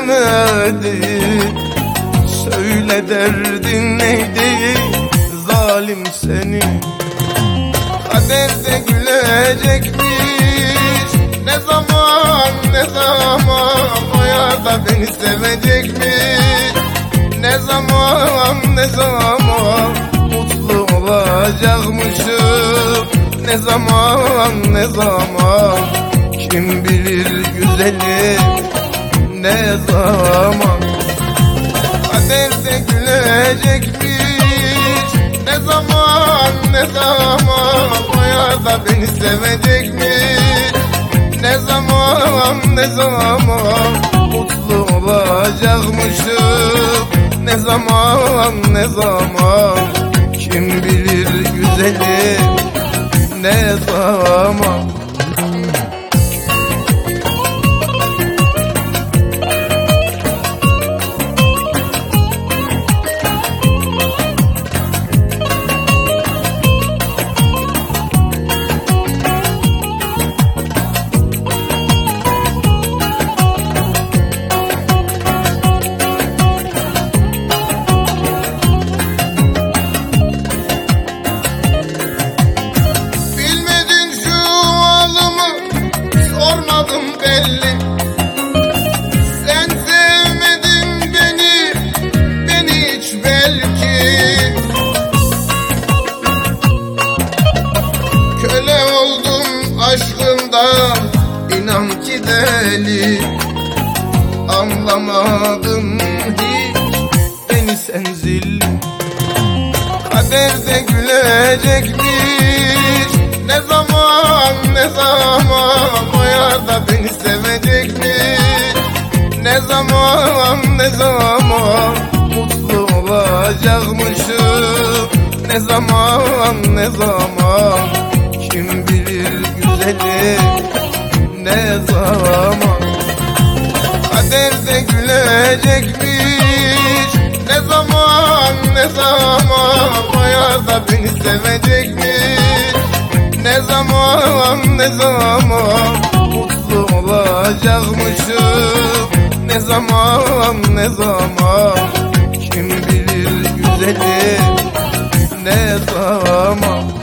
sevmedim. Söyle derdin neydi zalim seni? Kaderde gülecekmiş. Ne zaman ne zaman o ya da beni sevecekmiş. Ne zaman ne zaman mutlu olacakmışım. Ne zaman ne zaman kim bilir güzelim ne zaman? Kaderde gülecekmiş. Ne zaman ne zaman o ya da beni sevecekmiş. Ne zaman ne zaman mutlu olacakmışım. Ne zaman ne zaman kim bilir güzelim ne zaman? Sen sevmedin beni hiç belki. Köle oldum aşkından, inan ki deli. Anlamadın hiç beni sen zil. Kaderde gülecekmiş. Ne zaman ne zaman o ya da beni sevecekmiş. Ne zaman ne zaman mutlu olacakmışım. Ne zaman ne zaman kim bilir güzelim ne zaman? Kaderde gülecekmiş. Ne zaman ne zaman o ya da beni sevecekmiş. Ne zaman ne zaman mutlu olacakmışım. Ne zaman ne zaman kim bilir güzelim ne zaman?